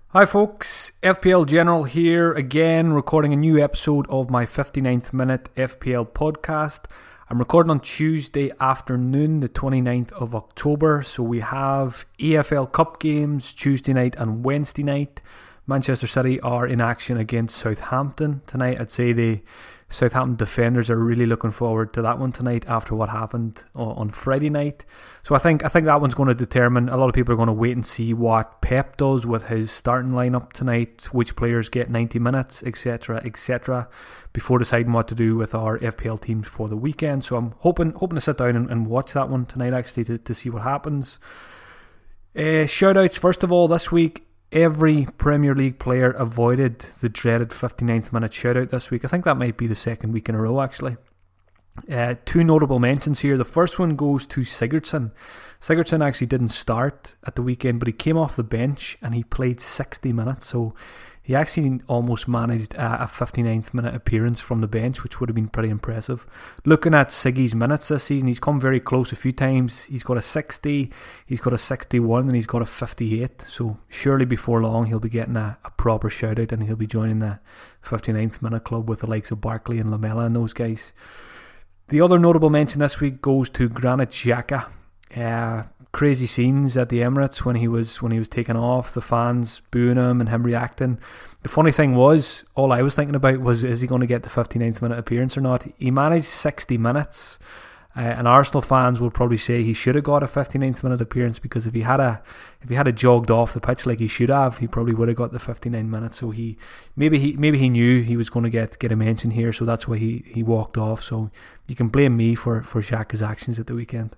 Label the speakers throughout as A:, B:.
A: Hi folks, FPL General here again, recording a new episode of my 59th minute FPL podcast. I'm recording on Tuesday afternoon, the 29th of October, so we have EFL Cup games Tuesday night and Wednesday night. Manchester City are in action against Southampton tonight. I'd say the Southampton defenders are really looking forward to that one tonight after what happened on Friday night. So I think that one's going to determine. A lot of people are going to wait and see what Pep does with his starting lineup tonight, which players get 90 minutes, etc., before deciding what to do with our FPL teams for the weekend. So I'm hoping to sit down and watch that one tonight actually to see what happens. Shout outs first of all this week. Every Premier League player avoided the dreaded 59th minute shoutout this week. I think that might be the second week in a row actually. Two notable mentions here. The first one goes to Sigurdsson. Sigurdsson actually didn't start at the weekend, but he came off the bench and he played 60 minutes. So he actually almost managed a 59th minute appearance from the bench, which would have been pretty impressive. Looking at Siggy's minutes this season, he's come very close a few times. He's got a 60, he's got a 61, and he's got a 58. So surely before long he'll be getting a proper shout out and he'll be joining the 59th minute club with the likes of Barkley and Lamela and those guys. The other notable mention this week goes to Granit Xhaka. Crazy scenes at the Emirates when he was taken off, the fans booing him and him reacting. The funny thing was, all I was thinking about was, is he going to get the 59th minute appearance or not? He managed 60 minutes, and Arsenal fans will probably say he should have got a 59th minute appearance, because if he had jogged off the pitch like he should have, he probably would have got the 59 minutes. So maybe he knew he was going to get a mention here, so that's why he walked off. So you can blame me for Xhaka's actions at the weekend.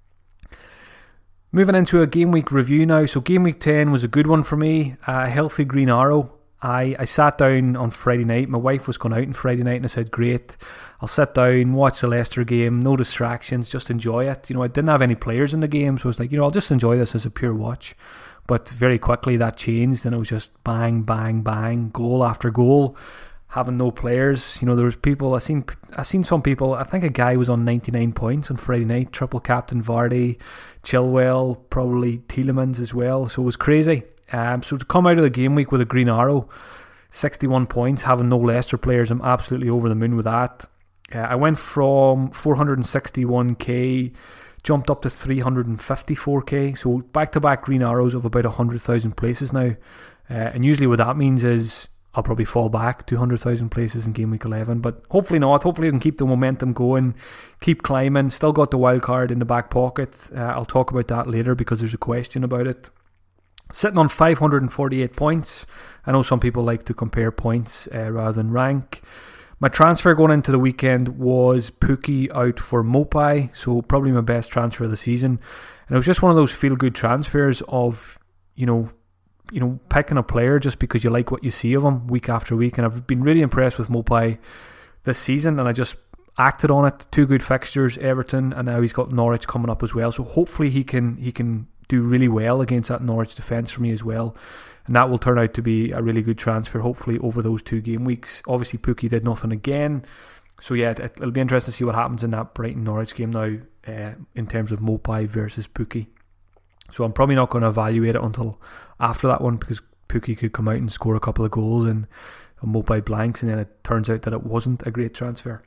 A: Moving into a game week review now. So game week 10 was a good one for me. A healthy green arrow. I sat down on Friday night. My wife was going out on Friday night and I said, great, I'll sit down, watch the Leicester game, no distractions, just enjoy it. I didn't have any players in the game, so I was like, I'll just enjoy this as a pure watch. But very quickly that changed and it was just bang, bang, bang, goal after goal. Having no players, there was people. I seen some people. I think a guy was on 99 points on Friday night. Triple captain Vardy, Chilwell, probably Tielemans as well. So it was crazy. So to come out of the game week with a green arrow, 61 points, having no Leicester players, I'm absolutely over the moon with that. I went from 461k, jumped up to 354k. So back-to-back green arrows of about 100,000 places now. And usually what that means is I'll probably fall back 200,000 places in game week 11, but hopefully not. Hopefully I can keep the momentum going, keep climbing. Still got the wild card in the back pocket. I'll talk about that later because there's a question about it. Sitting on 548 points. I know some people like to compare points rather than rank. My transfer going into the weekend was Pukki out for Mopai, so probably my best transfer of the season. And it was just one of those feel-good transfers of, picking a player just because you like what you see of him week after week. And I've been really impressed with Mopai this season, and I just acted on it. 2 good fixtures, Everton, and now he's got Norwich coming up as well. So hopefully he can do really well against that Norwich defence for me as well. And that will turn out to be a really good transfer, hopefully, over those 2 game weeks. Obviously, Pukki did nothing again. So yeah, it'll be interesting to see what happens in that Brighton-Norwich game now in terms of Mopai versus Pukki. So I'm probably not going to evaluate it until after that one, because Pukki could come out and score a couple of goals and Mopai blanks, and then it turns out that it wasn't a great transfer.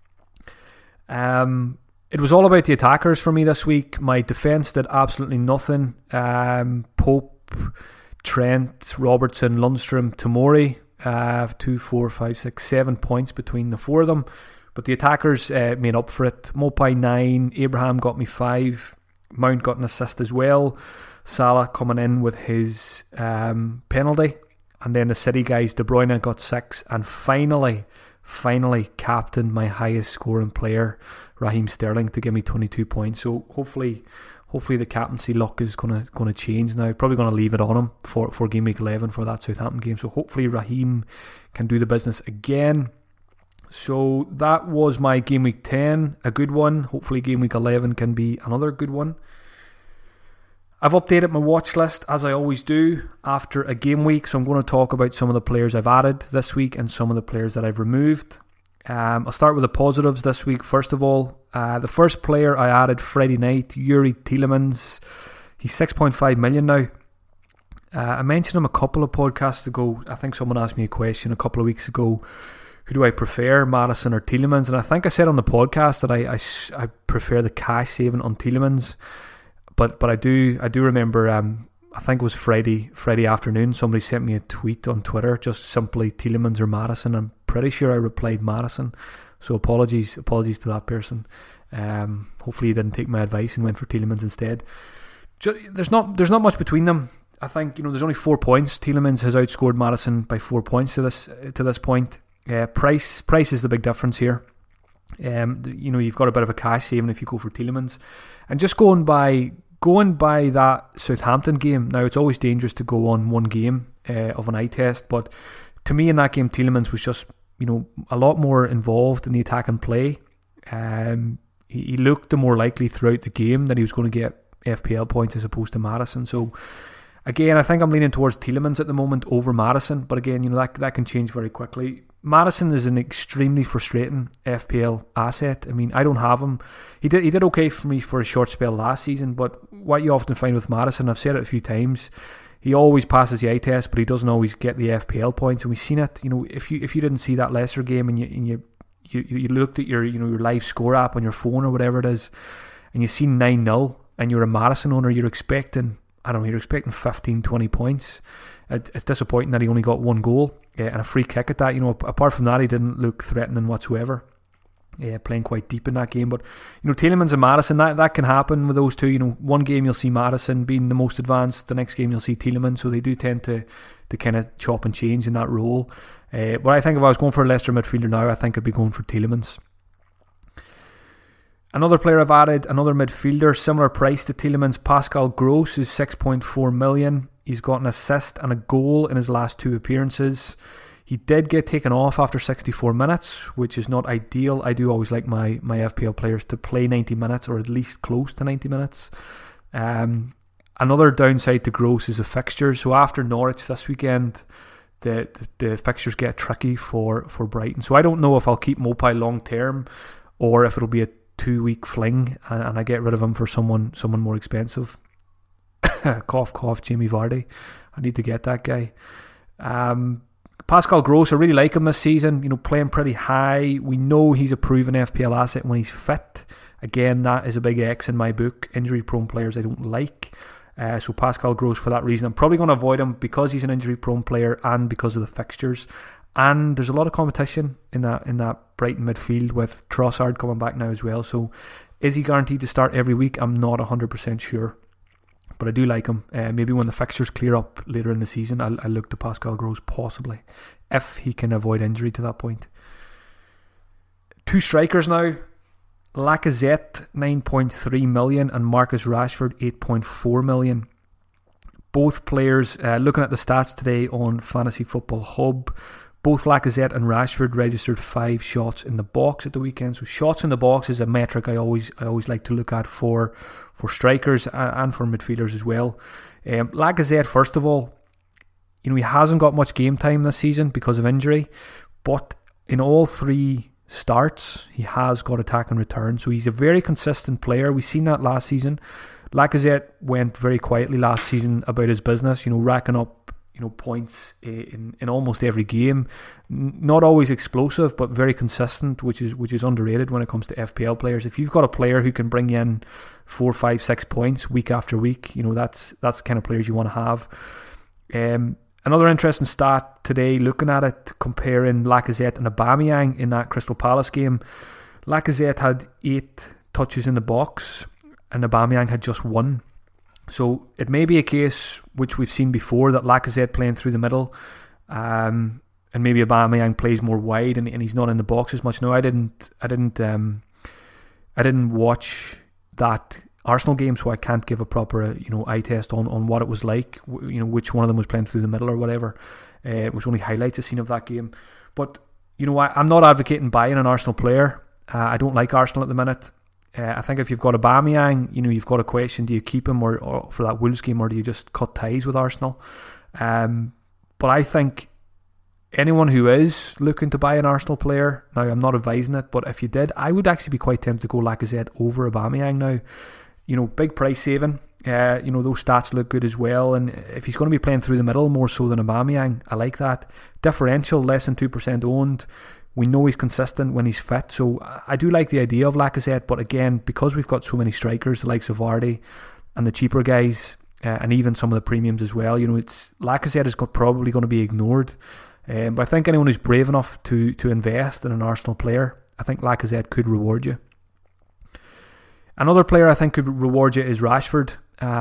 A: It was all about the attackers for me this week. My defence did absolutely nothing. Pope, Trent, Robertson, Lundstram, Tomori, 2, 4, 5, 6, 7 points between the 4 of them. But the attackers made up for it. Mopai 9, Abraham got me 5, Mount got an assist as well. Salah coming in with his penalty. And then the City guys, De Bruyne got 6. And finally captained my highest scoring player, Raheem Sterling, to give me 22 points. So hopefully the captaincy luck is gonna change now. Probably gonna leave it on him for game week 11 for that Southampton game. So hopefully Raheem can do the business again. So that was my game week 10, a good one. Hopefully game week 11 can be another good one. I've updated my watch list as I always do after a game week, so I'm going to talk about some of the players I've added this week and some of the players that I've removed. I'll start with the positives this week. First of all, the first player I added Friday night, Yuri Tielemans. He's 6.5 million now. I mentioned him a couple of podcasts ago. I think someone asked me a question a couple of weeks ago. Who do I prefer, Maddison or Tielemans? And I think I said on the podcast that I prefer the cash saving on Tielemans. But I do remember, I think it was Friday afternoon, somebody sent me a tweet on Twitter, just simply Tielemans or Maddison. I'm pretty sure I replied Maddison. So apologies to that person. Hopefully he didn't take my advice and went for Tielemans instead. There's not much between them. I think there's only 4 points. Tielemans has outscored Maddison by 4 points to this point. Price is the big difference here. You've got a bit of a cash saving if you go for Tielemans, and just going by that Southampton game. Now it's always dangerous to go on one game of an eye test, but to me in that game Tielemans was just a lot more involved in the attack and play. He looked the more likely throughout the game that he was going to get FPL points as opposed to Maddison. So again, I think I'm leaning towards Tielemans at the moment over Maddison, but again, that can change very quickly. Maddison is an extremely frustrating FPL asset. I mean, I don't have him. He did okay for me for a short spell last season, but what you often find with Maddison, I've said it a few times, he always passes the eye test, but he doesn't always get the FPL points, and we've seen it. If you didn't see that Leicester game and you looked at your live score app on your phone or whatever it is, and you see 9-0, and you're a Maddison owner, you're expecting 15, 20 points. It's disappointing that he only got 1 goal and a free kick at that. Apart from that, he didn't look threatening whatsoever. Playing quite deep in that game. But Tielemans and Maddison, that can happen with those two. One game you'll see Maddison being the most advanced, the next game you'll see Tielemans. So they do tend to kind of chop and change in that role. But I think if I was going for a Leicester midfielder now, I think I'd be going for Tielemans. Another player I've added, another midfielder, similar price to Tielemans, Pascal Gross, is 6.4 million. He's got an assist and a goal in his last 2 appearances. He did get taken off after 64 minutes, which is not ideal. I do always like my FPL players to play 90 minutes or at least close to 90 minutes. Another downside to Gross is the fixtures. So after Norwich this weekend, the fixtures get tricky for Brighton. So I don't know if I'll keep Mopai long term or if it'll be a 2-week fling and I get rid of him for someone more expensive. Cough, cough, Jamie Vardy. I need to get that guy. Pascal Gross, I really like him this season. Playing pretty high. We know he's a proven FPL asset when he's fit. Again, that is a big X in my book. Injury-prone players I don't like. So Pascal Gross, for that reason, I'm probably going to avoid him because he's an injury-prone player and because of the fixtures. And there's a lot of competition in that Brighton midfield with Trossard coming back now as well. So is he guaranteed to start every week? I'm not 100% sure. But I do like him. Maybe when the fixtures clear up later in the season, I'll look to Pascal Gross possibly, if he can avoid injury to that point. 2 strikers now. Lacazette, 9.3 million, and Marcus Rashford, 8.4 million. Both players, looking at the stats today on Fantasy Football Hub, both Lacazette and Rashford registered 5 shots in the box at the weekend. So shots in the box is a metric I always like to look at for strikers and for midfielders as well. Lacazette, first of all, he hasn't got much game time this season because of injury, but in all 3 starts he has got attack and return. So he's a very consistent player. We've seen that last season. Lacazette went very quietly last season about his business, racking up points in almost every game. Not always explosive, but very consistent, which is underrated when it comes to FPL players. If you've got a player who can bring in 4, 5, 6 points week after week, that's the kind of players you want to have. Another interesting stat today, looking at it, comparing Lacazette and Aubameyang in that Crystal Palace game. Lacazette had 8 touches in the box and Aubameyang had just 1. So it may be a case, which we've seen before, that Lacazette playing through the middle, and maybe Aubameyang plays more wide, and he's not in the box as much. No, I didn't watch that Arsenal game, so I can't give a proper eye test on what it was like. Which one of them was playing through the middle or whatever. It was only highlights I've seen of that game. But I'm not advocating buying an Arsenal player. I don't like Arsenal at the minute. I think if you've got Aubameyang, you've got a question: do you keep him or for that Wolves game, or do you just cut ties with Arsenal? But I think anyone who is looking to buy an Arsenal player, now I'm not advising it, but if you did, I would actually be quite tempted to go Lacazette over Aubameyang now. Big price saving. Those stats look good as well. And if he's going to be playing through the middle more so than Aubameyang, I like that. Differential, less than 2% owned. We know he's consistent when he's fit. So I do like the idea of Lacazette. But again, because we've got so many strikers, the likes of Vardy and the cheaper guys, and even some of the premiums as well, Lacazette is probably going to be ignored. But I think anyone who's brave enough to invest in an Arsenal player, I think Lacazette could reward you. Another player I think could reward you is Rashford.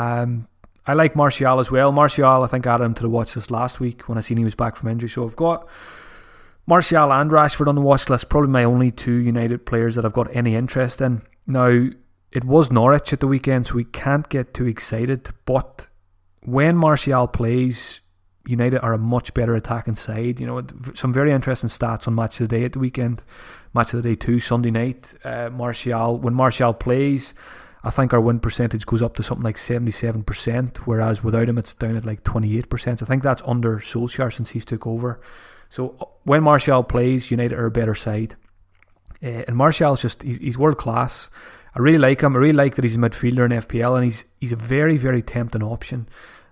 A: I like Martial as well. Martial, I think I added him to the watch list last week when I seen he was back from injury. So I've got Martial and Rashford on the watch list. Probably my only two United players that I've got any interest in. Now, it was Norwich at the weekend, so we can't get too excited. But when Martial plays, United are a much better attacking side. Some very interesting stats on Match of the Day at the weekend. Match of the Day 2, Sunday night. When Martial plays, I think our win percentage goes up to something like 77%, whereas without him it's down at like 28%. I think that's under Solskjaer since he's took over. So when Martial plays, United are a better side. And Martial's he's world class. I really like him. I really like that he's a midfielder in FPL, and he's a very, very tempting option.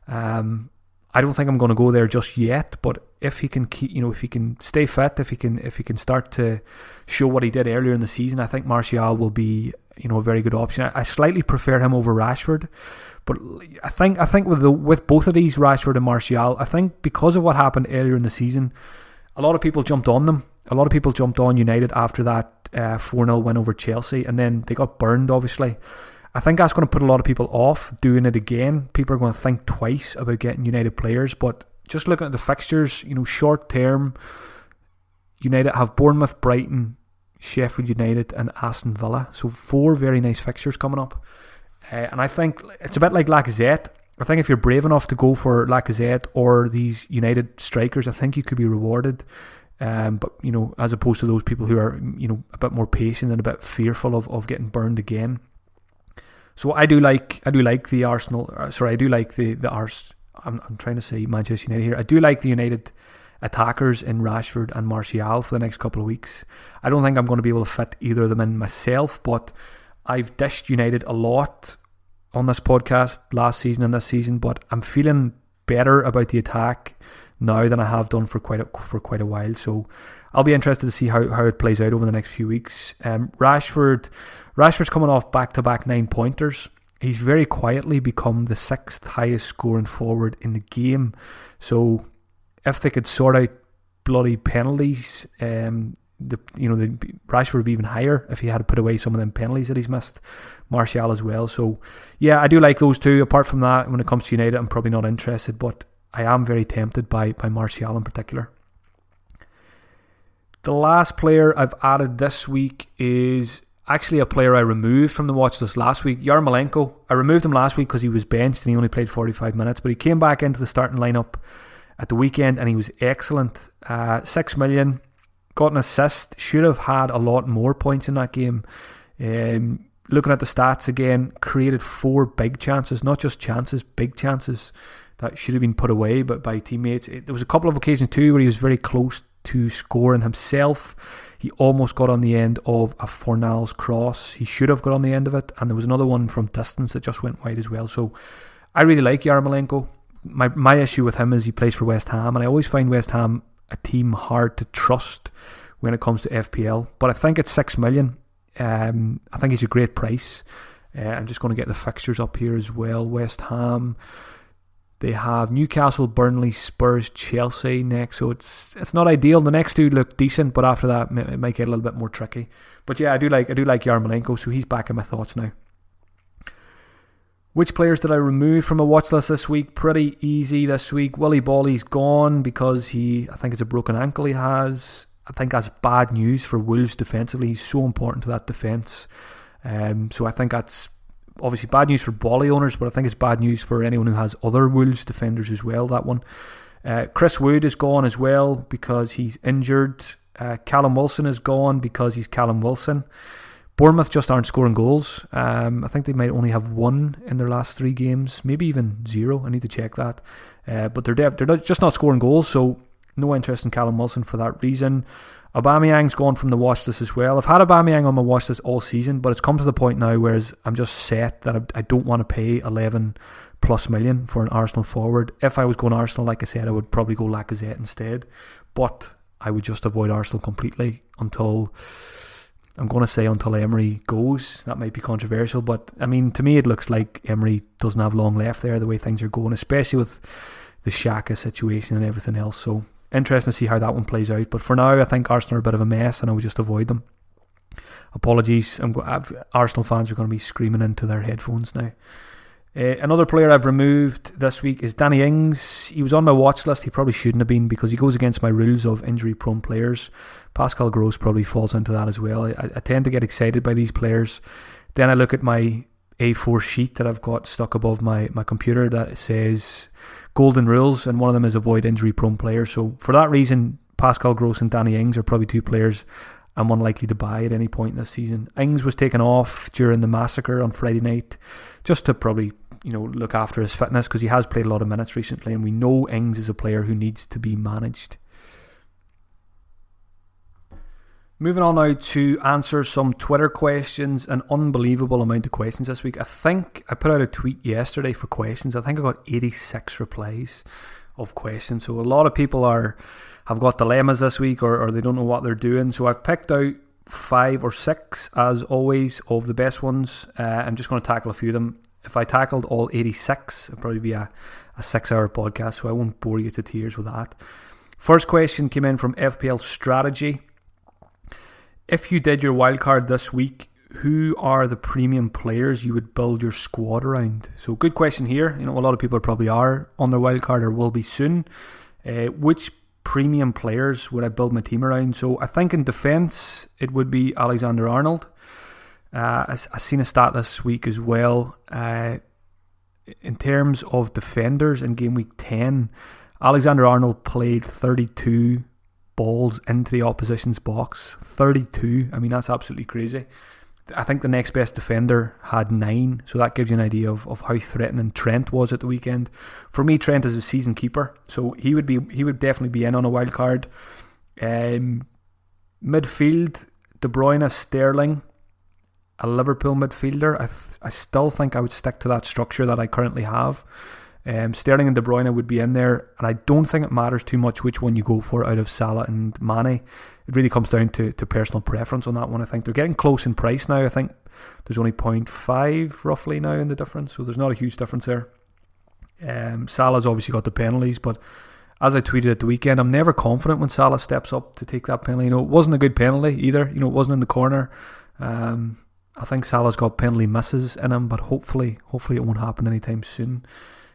A: I don't think I'm going to go there just yet, but if he can if he can stay fit, if he can start to show what he did earlier in the season, I think Martial will be a very good option. I slightly prefer him over Rashford, but I think with both of these, Rashford and Martial, I think because of what happened earlier in the season, a lot of people jumped on them. A lot of people jumped on United after that 4-0 win over Chelsea, and then they got burned, obviously. I think that's going to put a lot of people off doing it again. People are going to think twice about getting United players, but just looking at the fixtures, short term, United have Bournemouth, Brighton, Sheffield United and Aston Villa. So 4 very nice fixtures coming up. And I think it's a bit like Lacazette. I think if you're brave enough to go for Lacazette or these United strikers, I think you could be rewarded. But as opposed to those people who are a bit more patient and a bit fearful of getting burned again. So I do like the Arsenal. I do like the I'm trying to say Manchester United here. I do like the United attackers in Rashford and Martial for the next couple of weeks. I don't think I'm going to be able to fit either of them in myself, but I've dished United a lot on this podcast last season and this season, but I'm feeling better about the attack now than I have done for quite a while. So I'll be interested to see how it plays out over the next few weeks. Rashford's coming off back-to-back 9-pointers. He's very quietly become the 6th highest scoring forward in the game. So if they could sort out bloody penalties, the Rashford would be even higher if he had to put away some of them penalties that he's missed. Martial as well. So yeah, I do like those two. Apart from that, when it comes to United, I'm probably not interested, but I am very tempted by Martial in particular. The last player I've added this week is actually a player I removed from the watch list last week, Yarmolenko. I removed him last week because he was benched and he only played 45 minutes, but he came back into the starting lineup at the weekend and he was excellent. 6 million, got an assist, should have had a lot more points in that game. Looking at the stats again, created 4 big chances, not just chances, big chances that should have been put away but by teammates. There was a couple of occasions too where he was very close to scoring himself. He almost got on the end of a Fornals cross. He should have got on the end of it, and there was another one from distance that just went wide as well. So I really like Yarmolenko. My issue with him is he plays for West Ham, and I always find West Ham a team hard to trust when it comes to FPL. But I think it's 6 million. I think he's a great price. I'm just going to get the fixtures up here as well. West Ham, they have Newcastle, Burnley, Spurs, Chelsea next, so it's not ideal. The next two look decent, but after that it might get a little bit more tricky. But yeah, I do like Yarmolenko, so he's back in my thoughts now. Which players did I remove from a watch list this week? Pretty easy this week. Willy Bolly's gone because I think it's a broken ankle he has. I think that's bad news for Wolves defensively. He's so important to that defence. So I think that's obviously bad news for Bolly owners, but I think it's bad news for anyone who has other Wolves defenders as well, that one. Chris Wood is gone as well because he's injured. Callum Wilson is gone because he's Callum Wilson. Bournemouth just aren't scoring goals. I think they might only have 1 in their last 3 games, maybe even 0. I need to check that. But they're just not scoring goals, so No interest in Callum Wilson for that reason. Aubameyang's gone from the watch list as well. I've had Aubameyang on my watch list all season, but it's come to the point now where I'm just set that I don't want to pay 11 plus million for an Arsenal forward. If I was going Arsenal, like I said, I would probably go Lacazette instead. But I would just avoid Arsenal completely until Emery goes. That might be controversial, but I mean, to me it looks like Emery doesn't have long left there, the way things are going, especially with the Xhaka situation and everything else. So interesting to see how that one plays out. But for now, I think Arsenal are a bit of a mess and I would just avoid them. Apologies, Arsenal fans are going to be screaming into their headphones now. Another player I've removed this week is Danny Ings. He was on my watch list. He probably shouldn't have been because he goes against my rules of injury-prone players. Pascal Gross probably falls into that as well. I tend to get excited by these players. Then I look at my A4 sheet that I've got stuck above my computer that says golden rules, and one of them is avoid injury-prone players. So for that reason, Pascal Gross and Danny Ings are probably two players I'm unlikely to buy at any point this season. Ings was taken off during the massacre on Friday night just to probably look after his fitness because he has played a lot of minutes recently, and we know Ings is a player who needs to be managed. Moving on now to answer some Twitter questions. An unbelievable amount of questions this week. I think I put out a tweet yesterday for questions. I think I got 86 replies of questions. So a lot of people have got dilemmas this week or they don't know what they're doing. So I've picked out 5 or 6, as always, of the best ones. I'm just going to tackle a few of them. If I tackled all 86, it'd probably be a 6-hour podcast, so I won't bore you to tears with that. First question came in from FPL Strategy. If you did your wildcard this week, who are the premium players you would build your squad around? So good question here. A lot of people probably are on their wildcard or will be soon. Which premium players would I build my team around? So I think in defence, it would be Alexander-Arnold. I seen a stat this week as well. In terms of defenders in game week 10, Alexander-Arnold played 32 balls into the opposition's box. 32. I mean, that's absolutely crazy. I think the next best defender had 9, so that gives you an idea of how threatening Trent was at the weekend. For me, Trent is a season keeper, so he would definitely be in on a wild card. Midfield, De Bruyne, Sterling, a Liverpool midfielder. I still think I would stick to that structure that I currently have. Sterling and De Bruyne would be in there, and I don't think it matters too much which one you go for out of Salah and Mane. It really comes down to personal preference on that one. I think they're getting close in price now. I think there's only 0.5 roughly now in the difference, so there's not a huge difference there. Salah's obviously got the penalties, but as I tweeted at the weekend, I'm never confident when Salah steps up to take that penalty. It wasn't a good penalty either. It wasn't in the corner. I think Salah's got penalty misses in him, but hopefully it won't happen anytime soon.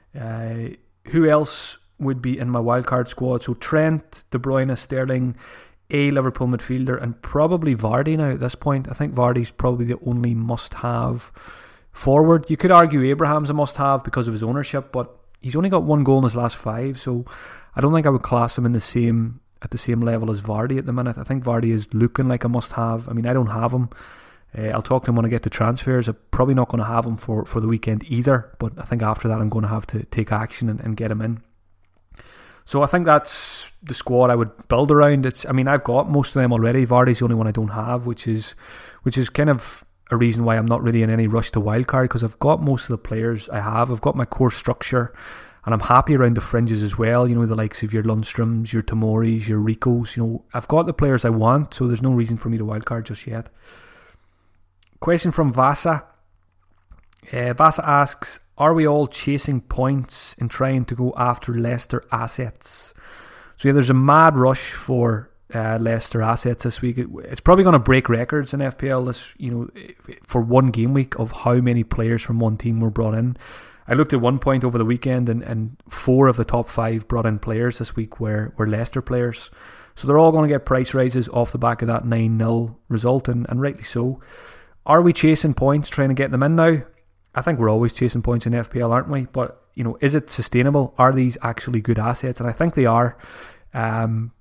A: Who else would be in my wildcard squad? So Trent, De Bruyne, Sterling, a Liverpool midfielder, and probably Vardy now at this point. I think Vardy's probably the only must-have forward. You could argue Abraham's a must-have because of his ownership, but he's only got 1 goal in his last 5, so I don't think I would class him at the same level as Vardy at the minute. I think Vardy is looking like a must-have. I mean, I don't have him. I'll talk to him when I get to transfers. I'm probably not going to have him for the weekend either, but I think after that I'm going to have to take action and get him in. So I think that's the squad I would build around. I've got most of them already. Vardy's the only one I don't have, which is kind of a reason why I'm not really in any rush to wildcard, because I've got most of the players I have. I've got my core structure, and I'm happy around the fringes as well. The likes of your Lundstroms, your Tomoris, your Ricos. I've got the players I want, so there's no reason for me to wildcard just yet. Question from Vasa. Vasa asks, are we all chasing points and trying to go after Leicester assets? So yeah, there's a mad rush for Leicester assets this week. It's probably going to break records in FPL for one game week of how many players from one team were brought in. I looked at one point over the weekend and 4 of the top 5 brought in players this week were Leicester players. So they're all going to get price rises off the back of that 9-0 result, and rightly so. Are we chasing points, trying to get them in now? I think we're always chasing points in FPL, aren't we? But, is it sustainable? Are these actually good assets? And I think they are. About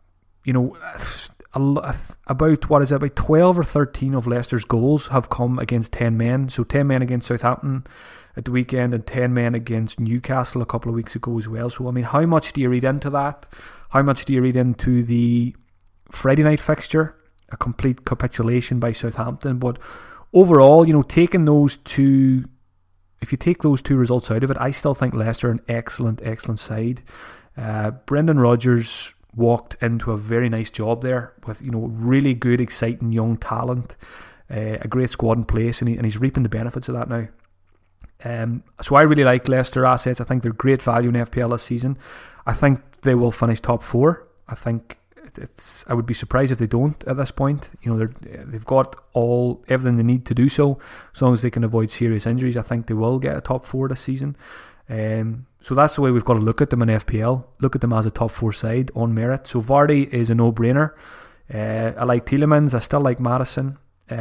A: 12 or 13 of Leicester's goals have come against 10 men. So 10 men against Southampton at the weekend and 10 men against Newcastle a couple of weeks ago as well. So, how much do you read into that? How much do you read into the Friday night fixture? A complete capitulation by Southampton. But overall, taking those two, if you take those two results out of it, I still think Leicester are an excellent side. Brendan Rodgers walked into a very nice job there with really good, exciting young talent, a great squad in place, and he's reaping the benefits of that now. So I really like Leicester assets. I think they're great value in FPL this season. I think they will finish top 4. I think I would be surprised if they don't at this point. They've got everything they need to do so. As long as they can avoid serious injuries, I think they will get a top 4 this season. So that's the way we've got to look at them in FPL. Look at them as a top 4 side on merit. So Vardy is a no-brainer. I like Tielemans. I still like Maddison.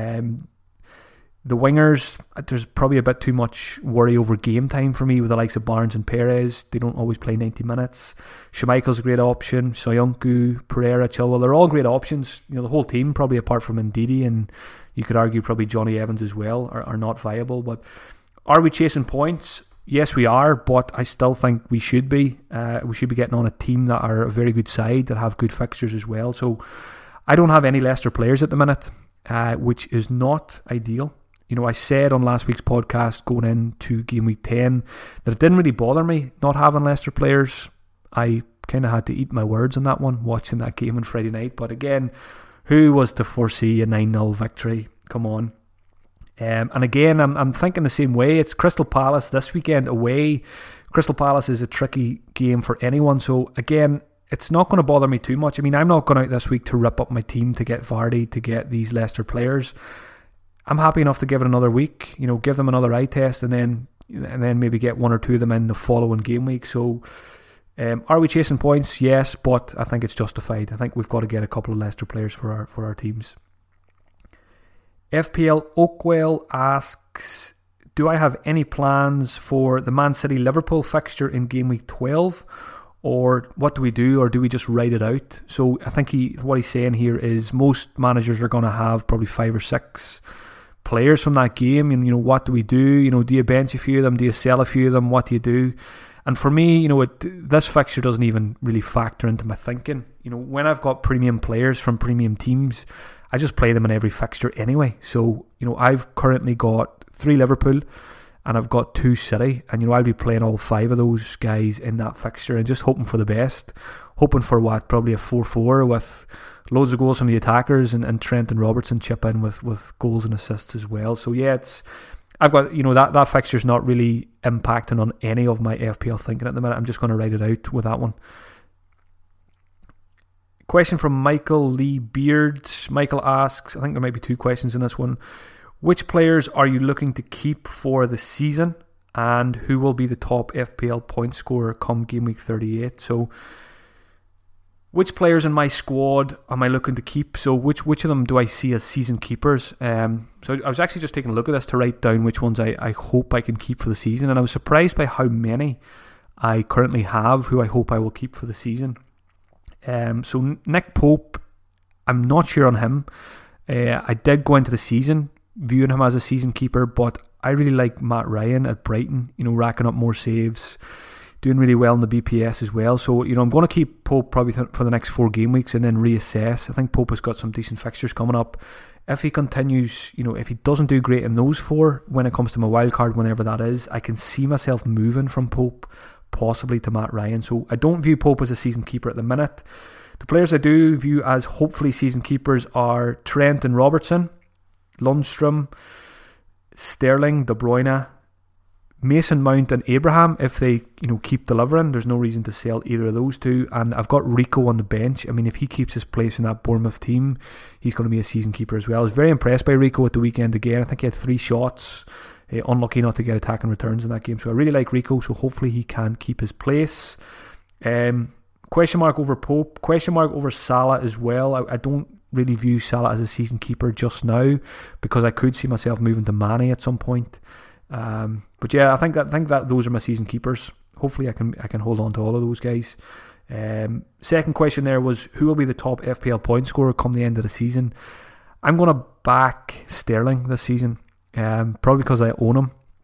A: The wingers, there's probably a bit too much worry over game time for me with the likes of Barnes and Perez. They don't always play 90 minutes. Schmeichel's a great option. Soyuncu, Pereira, Chilwell, they're all great options. The whole team, probably apart from Ndidi, and you could argue probably Johnny Evans as well, are not viable. But are we chasing points? Yes, we are, but I still think we should be. We should be getting on a team that are a very good side, that have good fixtures as well. So I don't have any Leicester players at the minute, which is not ideal. I said on last week's podcast going into game week 10 that it didn't really bother me not having Leicester players. I kind of had to eat my words on that one, watching that game on Friday night. But again, who was to foresee a 9-0 victory? Come on. And again, I'm thinking the same way. It's Crystal Palace this weekend away. Crystal Palace is a tricky game for anyone. So again, it's not going to bother me too much. I mean, I'm not going out this week to rip up my team to get Vardy, to get these Leicester players. I'm happy enough to give it another week, give them another eye test, and then maybe get one or two of them in the following game week. So, are we chasing points? Yes, but I think it's justified. I think we've got to get a couple of Leicester players for our teams. FPL Oakwell asks, do I have any plans for the Man City Liverpool fixture in game week 12? Or what do we do, or do we just write it out? So I think what he's saying here is most managers are going to have probably 5 or 6 players from that game, and what do we do? Do you bench a few of them? Do you sell a few of them? What do you do? And for me, this fixture doesn't even really factor into my thinking. When I've got premium players from premium teams, I just play them in every fixture anyway. So I've currently got 3 Liverpool and I've got 2 City, and I'll be playing all 5 of those guys in that fixture and just hoping for the best, hoping for probably a 4-4 with loads of goals from the attackers, and Trent and Robertson chip in with goals and assists as well. So yeah, I've got that fixture's not really impacting on any of my FPL thinking at the minute. I'm just going to write it out with that one. Question from Michael Lee Beard. Michael asks, I think there might be 2 questions in this one. Which players are you looking to keep for the season, and who will be the top FPL point scorer come game week 38? So, which players in my squad am I looking to keep? So, which of them do I see as season keepers? So, I was actually just taking a look at this to write down which ones I hope I can keep for the season, and I was surprised by how many I currently have who I hope I will keep for the season. So, Nick Pope, I'm not sure on him. I did go into the season viewing him as a season keeper, but I really like Matt Ryan at Brighton, racking up more saves, doing really well in the BPS as well. So, I'm going to keep Pope probably for the next 4 game weeks and then reassess. I think Pope has got some decent fixtures coming up. If he continues, if he doesn't do great in those 4 when it comes to my wildcard, whenever that is, I can see myself moving from Pope possibly to Matt Ryan. So I don't view Pope as a season keeper at the minute. The players I do view as hopefully season keepers are Trent and Robertson, Lundstrom, Sterling, De Bruyne, Mason Mount and Abraham. If they keep delivering, there's no reason to sell either of those 2. And I've got Rico on the bench. I mean, if he keeps his place in that Bournemouth team, he's going to be a season keeper as well. I was very impressed by Rico at the weekend again. I think he had 3 shots. Unlucky not to get attacking returns in that game. So I really like Rico, so hopefully he can keep his place. Question mark over Pope. Question mark over Salah as well. I don't really view Salah as a season keeper just now, because I could see myself moving to Mane at some point. But yeah, I think that those are my season keepers. Hopefully I can hold on to all of those guys. Second question there was, who will be the top FPL point scorer come the end of the season? I'm going to back Sterling this season, probably because I own him.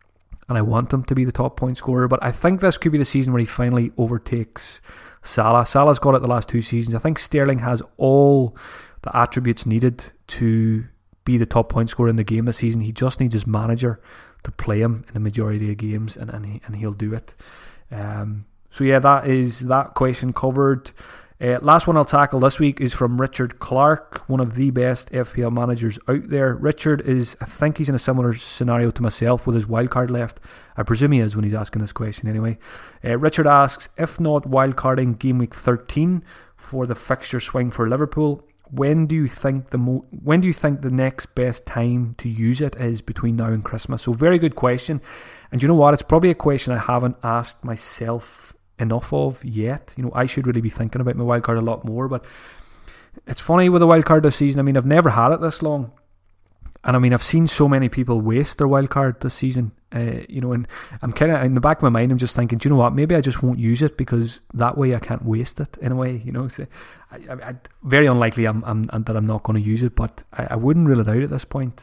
A: and I want him to be the top point scorer. But I think this could be the season where he finally overtakes Salah. Salah's got it the last 2 seasons. I think Sterling has all the attributes needed to be the top point scorer in the game this season. He just needs his manager to play him in the majority of games, and he'll do it. So yeah, that is that question covered. Last one I'll tackle this week is from Richard Clark, one of the best FPL managers out there. Richard I think he's in a similar scenario to myself with his wildcard left. I presume he is when he's asking this question anyway. Richard asks, if not wildcarding game week 13 for the fixture swing for Liverpool, when do you think the next best time to use it is between now and Christmas? So very good question. And you know what? It's probably a question I haven't asked myself enough of yet. I should really be thinking about my wildcard a lot more, but it's funny with the wildcard this season. I mean, I've never had it this long, and I mean, I've seen so many people waste their wildcard this season. And I'm kind of in the back of my mind, I'm just thinking, do you know what? Maybe I just won't use it because that way I can't waste it in a way. So I very unlikely that I'm not going to use it, but I wouldn't rule it out at this point.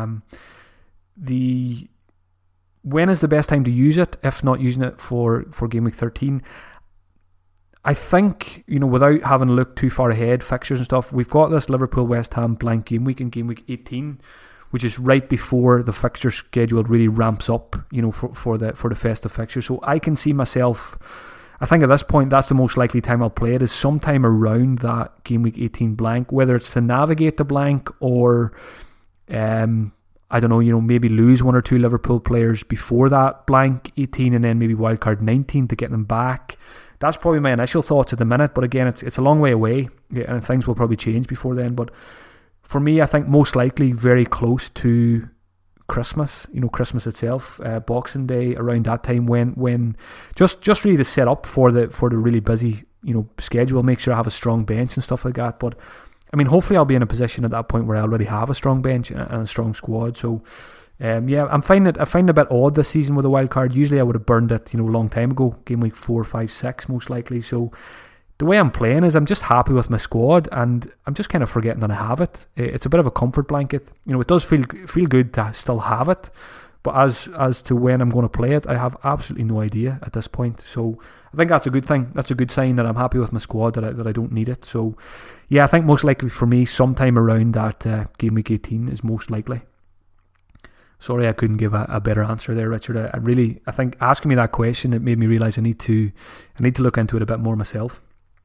A: When is the best time to use it, if not using it for game week 13? I think, without having looked too far ahead, fixtures and stuff, we've got this Liverpool-West Ham blank game week in game week 18, which is right before the fixture schedule really ramps up, for the festive fixture. So I can see myself, I think at this point, that's the most likely time I'll play it, is sometime around that game week 18 blank, whether it's to navigate the blank or I don't know, maybe lose 1 or 2 Liverpool players before that blank 18 and then maybe wildcard 19 to get them back. That's probably my initial thoughts at the minute, but again, it's a long way away, and things will probably change before then. But for me, I think most likely very close to Christmas, Christmas itself, Boxing Day, around that time when just really to set up for the really busy, schedule, make sure I have a strong bench and stuff like that. But I mean, hopefully I'll be in a position at that point where I already have a strong bench and a strong squad. So, I find it a bit odd this season with a wild card. Usually I would have burned it, a long time ago, game week 4, 5, 6, most likely. So the way I'm playing is I'm just happy with my squad, and I'm just kind of forgetting that I have it. It's a bit of a comfort blanket. It does feel good to still have it, but as to when I'm going to play it, I have absolutely no idea at this point. So I think that's a good thing. That's a good sign that I'm happy with my squad, that I don't need it. So yeah, I think most likely for me, sometime around that game week 18 is most likely. Sorry, I couldn't give a better answer there, Richard. I think asking me that question, it made me realise I need to look into it a bit more myself.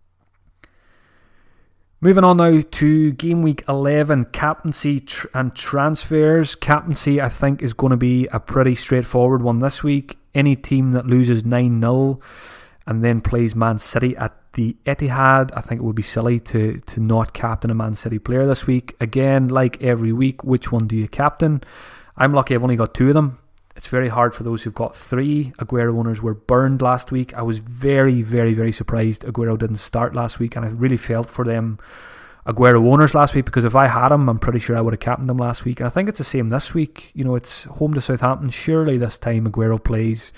A: Moving on now to game week 11, captaincy and transfers. Captaincy, I think, is going to be a pretty straightforward one this week. Any team that loses 9-0 and then plays Man City at the Etihad, I think it would be silly to not captain a Man City player this week. Again, like every week, which one do you captain? I'm lucky I've only got 2 of them. It's very hard for those who've got 3. Aguero owners were burned last week. I was very, very, very surprised Aguero didn't start last week, and I really felt for them Aguero owners last week, because if I had him, I'm pretty sure I would have captained him last week. And I think it's the same this week. It's home to Southampton. Surely this time Aguero plays.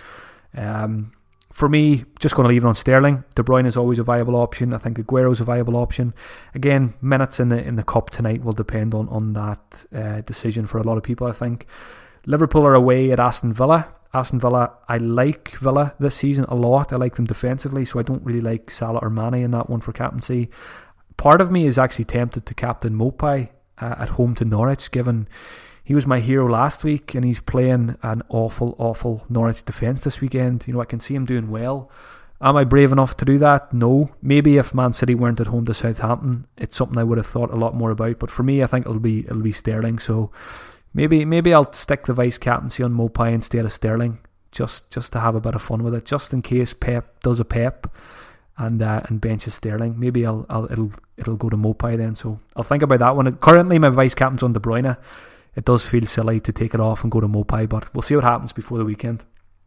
A: For me, just going to leave it on Sterling. De Bruyne is always a viable option. I think Aguero's a viable option. Again, minutes in the cup tonight will depend on that decision for a lot of people, I think. Liverpool are away at Aston Villa. Aston Villa, I like Villa this season a lot. I like them defensively, so I don't really like Salah or Mane in that one for captaincy. Part of me is actually tempted to captain Mopai at home to Norwich, given he was my hero last week and he's playing an awful Norwich defence this weekend. I can see him doing well. Am I brave enough to do that? No. Maybe if Man City weren't at home to Southampton, it's something I would have thought a lot more about. But for me, I think it'll be Sterling. So maybe I'll stick the vice captaincy on Mopai instead of Sterling, just to have a bit of fun with it, just in case Pep does a Pep and benches Sterling. Maybe it'll go to Mopai then. So I'll think about that one. Currently, my vice captain's on De Bruyne. It does feel silly to take it off and go to Mopai, but we'll see what happens before the weekend.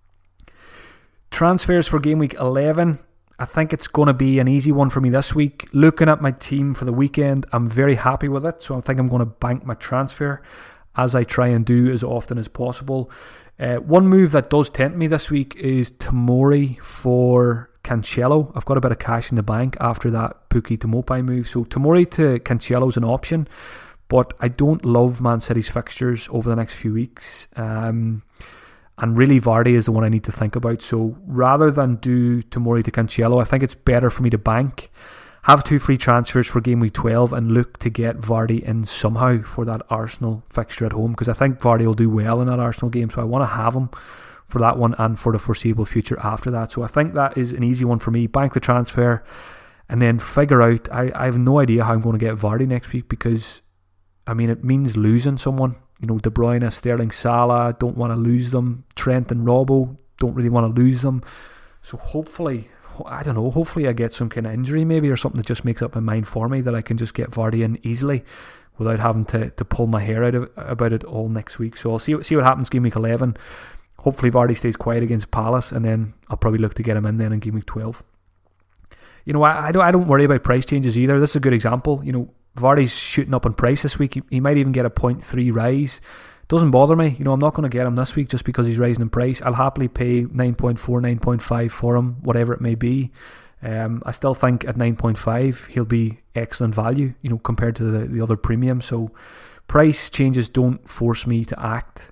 A: Transfers for game week 11. I think it's going to be an easy one for me this week. Looking at my team for the weekend, I'm very happy with it, so I think I'm going to bank my transfer, as I try and do as often as possible. One move that does tempt me this week is Tomori for Cancelo. I've got a bit of cash in the bank after that Pukki to Mopai move, so Tomori to Cancelo is an option. But I don't love Man City's fixtures over the next few weeks. And really, Vardy is the one I need to think about. So rather than do Tomori to Cancelo, I think it's better for me to bank, have 2 free transfers for game week 12, and look to get Vardy in somehow for that Arsenal fixture at home, because I think Vardy will do well in that Arsenal game. So I want to have him for that one and for the foreseeable future after that. So I think that is an easy one for me. Bank the transfer and then figure out. I have no idea how I'm going to get Vardy next week, because I mean, it means losing someone. You know, De Bruyne, Sterling, Salah, don't want to lose them. Trent and Robbo, don't really want to lose them. So hopefully, I don't know, hopefully I get some kind of injury maybe, or something that just makes up my mind for me, that I can just get Vardy in easily without having to pull my hair out about it all next week. So I'll see what happens game week 11. Hopefully Vardy stays quiet against Palace, and then I'll probably look to get him in then in game week 12. You know, I don't worry about price changes either. This is a good example. You know, Vardy's shooting up in price this week. He might even get a 0.3 rise. Doesn't bother me. You know, I'm not going to get him this week just because he's rising in price. I'll happily pay 9.4, 9.5 for him, whatever it may be. I still think at 9.5 he'll be excellent value, you know, compared to the other premium. So price changes don't force me to act.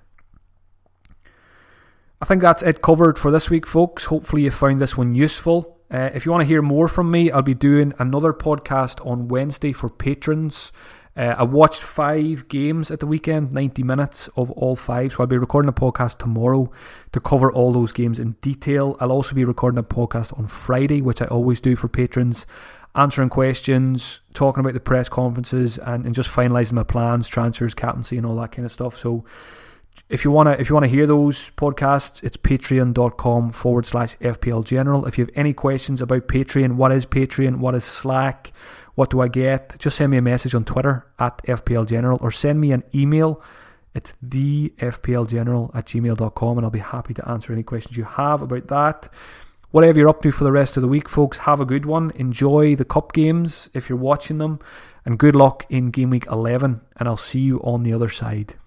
A: I think that's it covered for this week, folks. Hopefully you found this one useful. If you want to hear more from me, I'll be doing another podcast on Wednesday for patrons. I watched 5 games at the weekend, 90 minutes of all 5. So I'll be recording a podcast tomorrow to cover all those games in detail. I'll also be recording a podcast on Friday, which I always do for patrons, answering questions, talking about the press conferences, and just finalising my plans, transfers, captaincy, and all that kind of stuff. So if you want to hear those podcasts, it's patreon.com/FPL General. If you have any questions about Patreon, what is Patreon, what is Slack, what do I get, just send me a message on Twitter at FPL General, or send me an email. It's thefplgeneral@gmail.com, and I'll be happy to answer any questions you have about that. Whatever you're up to for the rest of the week, folks, have a good one. Enjoy the cup games if you're watching them, and good luck in game week 11, and I'll see you on the other side.